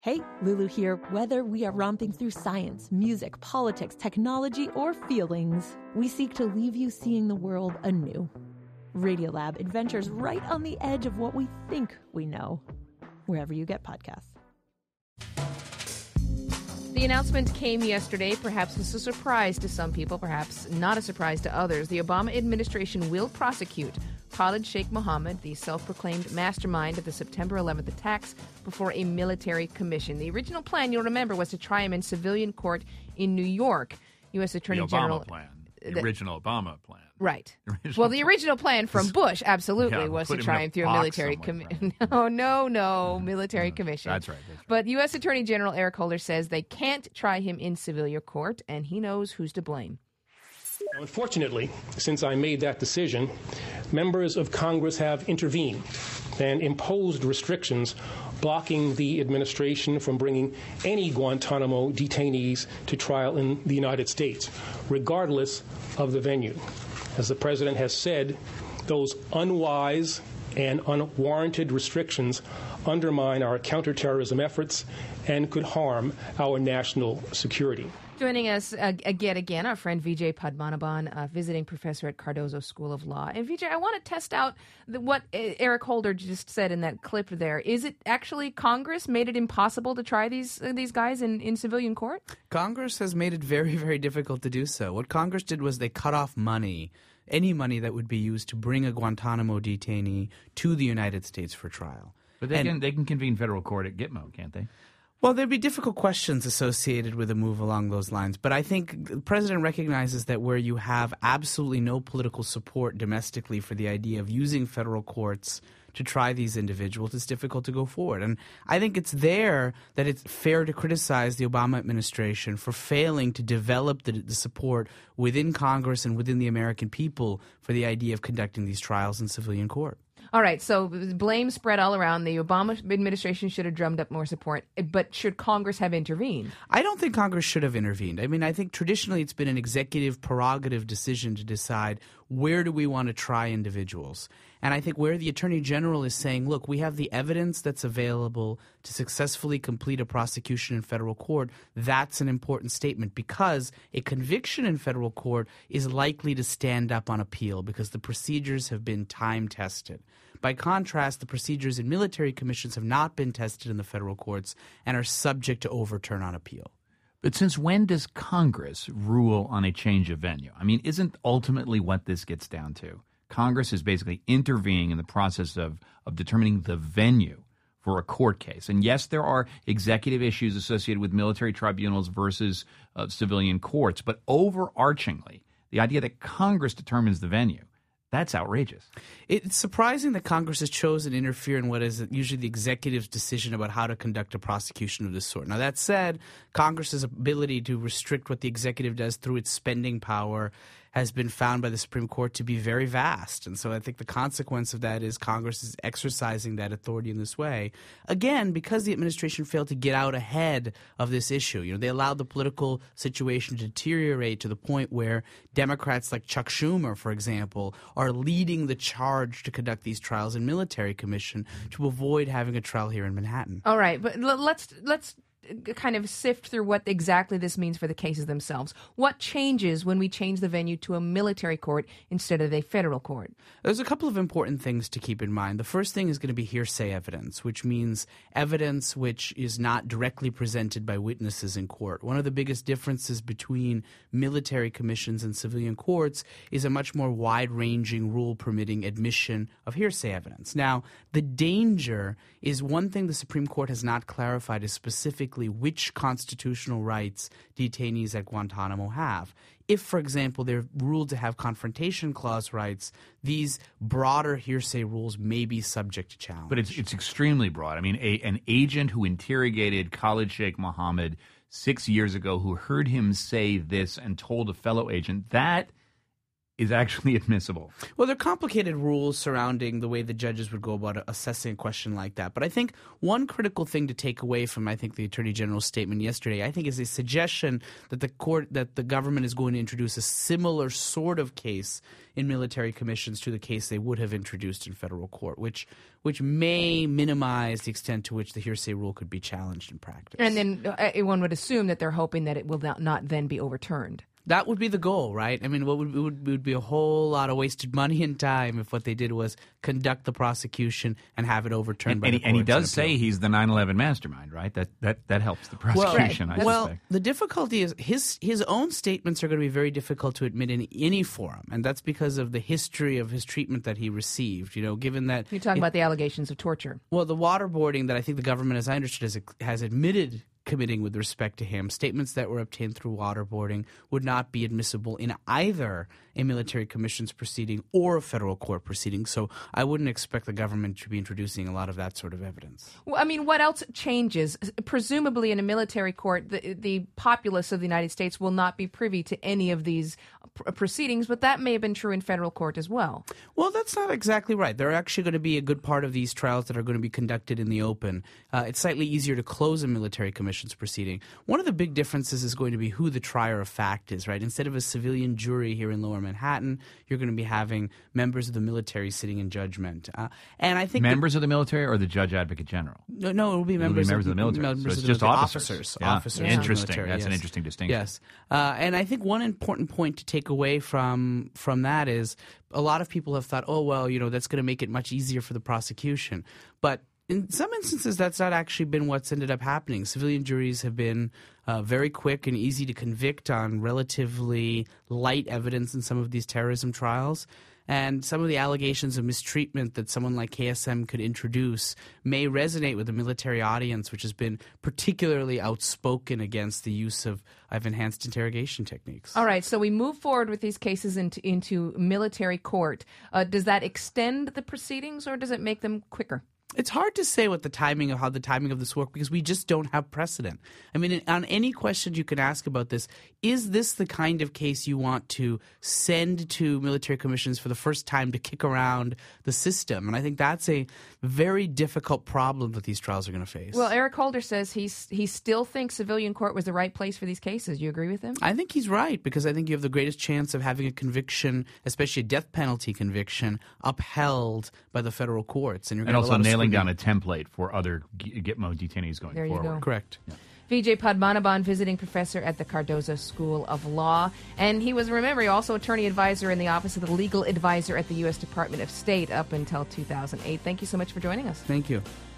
Hey, Lulu here. Whether we are romping through science, music, politics, technology, or feelings, we seek to leave you seeing the world anew. Radiolab adventures right on the edge of what we think we know, wherever you get podcasts. The announcement came yesterday. Perhaps it's a surprise to some people, perhaps not a surprise to others. The Obama administration will prosecute Khalid Sheikh Mohammed, the self-proclaimed mastermind of the September 11th attacks, before a military commission. The original plan, you'll remember, was to try him in civilian court in New York. U.S. Attorney General... The original Obama plan. Right. The original plan from Bush, absolutely, was to try him through a military commission. No, military commission. That's right. But U.S. Attorney General Eric Holder says they can't try him in civilian court, and he knows who's to blame. Unfortunately, since I made that decision, members of Congress have intervened and imposed restrictions blocking the administration from bringing any Guantanamo detainees to trial in the United States, regardless of the venue. As the President has said, those unwise and unwarranted restrictions undermine our counterterrorism efforts and could harm our national security. Joining us again, our friend Vijay Padmanabhan, a visiting professor at Cardozo School of Law. And Vijay, I want to test out what Eric Holder just said in that clip there. Is it actually Congress made it impossible to try these guys in civilian court? Congress has made it very, very difficult to do so. What Congress did was they cut off money, any money that would be used to bring a Guantanamo detainee to the United States for trial. But they can convene federal court at Gitmo, can't they? Well, there'd be difficult questions associated with a move along those lines. But I think the president recognizes that where you have absolutely no political support domestically for the idea of using federal courts to try these individuals, it's difficult to go forward. And I think it's there that it's fair to criticize the Obama administration for failing to develop the support within Congress and within the American people for the idea of conducting these trials in civilian court. All right, so blame spread all around. The Obama administration should have drummed up more support, but should Congress have intervened? I don't think Congress should have intervened. I mean, I think traditionally it's been an executive prerogative decision to decide where do we want to try individuals. And I think where the Attorney General is saying, look, we have the evidence that's available to successfully complete a prosecution in federal court, that's an important statement because a conviction in federal court is likely to stand up on appeal because the procedures have been time-tested. By contrast, the procedures in military commissions have not been tested in the federal courts and are subject to overturn on appeal. But since when does Congress rule on a change of venue? I mean, isn't ultimately what this gets down to? Congress is basically intervening in the process of determining the venue for a court case. And yes, there are executive issues associated with military tribunals versus civilian courts. But overarchingly, the idea that Congress determines the venue, that's outrageous. It's surprising that Congress has chosen to interfere in what is usually the executive's decision about how to conduct a prosecution of this sort. Now, that said, Congress's ability to restrict what the executive does through its spending power has been found by the Supreme Court to be very vast. And so I think the consequence of that is Congress is exercising that authority in this way. Again, because the administration failed to get out ahead of this issue. You know, they allowed the political situation to deteriorate to the point where Democrats like Chuck Schumer, for example, are leading the charge to conduct these trials in military commission to avoid having a trial here in Manhattan. All right, but let's kind of sift through what exactly this means for the cases themselves. What changes when we change the venue to a military court instead of a federal court? There's a couple of important things to keep in mind. The first thing is going to be hearsay evidence, which means evidence which is not directly presented by witnesses in court. One of the biggest differences between military commissions and civilian courts is a much more wide-ranging rule permitting admission of hearsay evidence. Now, the danger is one thing the Supreme Court has not clarified is specifically which constitutional rights detainees at Guantanamo have. If, for example, they're ruled to have confrontation clause rights, these broader hearsay rules may be subject to challenge. But it's extremely broad. I mean, an agent who interrogated Khalid Sheikh Mohammed 6 years ago who heard him say this and told a fellow agent, that is actually admissible. Well, there are complicated rules surrounding the way the judges would go about assessing a question like that. But I think one critical thing to take away from, I think, the Attorney General's statement yesterday, I think, is a suggestion that the government is going to introduce a similar sort of case in military commissions to the case they would have introduced in federal court, which may minimize the extent to which the hearsay rule could be challenged in practice. And then one would assume that they're hoping that it will not then be overturned. That would be the goal, right? I mean, it would be a whole lot of wasted money and time if what they did was conduct the prosecution and have it overturned by the courts. And he does say he's the 9/11 mastermind, right? That helps the prosecution, I suspect. The difficulty is his own statements are going to be very difficult to admit in any forum, and that's because of the history of his treatment that he received. Given that you're talking about the allegations of torture. Well, the waterboarding that I think the government, as I understood, has admitted committing with respect to him, statements that were obtained through waterboarding would not be admissible in either a military commissions proceeding or a federal court proceeding. So I wouldn't expect the government to be introducing a lot of that sort of evidence. Well, I mean, what else changes? Presumably in a military court, the populace of the United States will not be privy to any of these proceedings, but that may have been true in federal court as well. Well, that's not exactly right. There are actually going to be a good part of these trials that are going to be conducted in the open. It's slightly easier to close a military commissions proceeding. One of the big differences is going to be who the trier of fact is, right? Instead of a civilian jury here in Lower Manhattan, you're going to be having members of the military sitting in judgment. And I think members of the military or the Judge Advocate General? No, it will be members of the military. Members so it's of just officers. Yeah. Officers. Interesting. Of the military, That's yes. an interesting distinction. Yes. And I think one important point to take away from that is a lot of people have thought, oh, well, that's going to make it much easier for the prosecution. But in some instances, that's not actually been what's ended up happening. Civilian juries have been very quick and easy to convict on relatively light evidence in some of these terrorism trials. And some of the allegations of mistreatment that someone like KSM could introduce may resonate with the military audience, which has been particularly outspoken against the use of enhanced interrogation techniques. All right, so we move forward with these cases into military court. Does that extend the proceedings or does it make them quicker? It's hard to say how the timing of this work because we just don't have precedent. I mean, on any question you can ask about this, is this the kind of case you want to send to military commissions for the first time to kick around the system? And I think that's a very difficult problem that these trials are going to face. Well, Eric Holder says he still thinks civilian court was the right place for these cases. You agree with him? I think he's right because I think you have the greatest chance of having a conviction, especially a death penalty conviction, upheld by the federal courts. And also nailing down a template for other Gitmo detainees going there forward. You go. Correct. Yeah. Vijay Padmanabhan, visiting professor at the Cardozo School of Law. And he was, remember, also attorney advisor in the Office of the Legal Advisor at the U.S. Department of State up until 2008. Thank you so much for joining us. Thank you.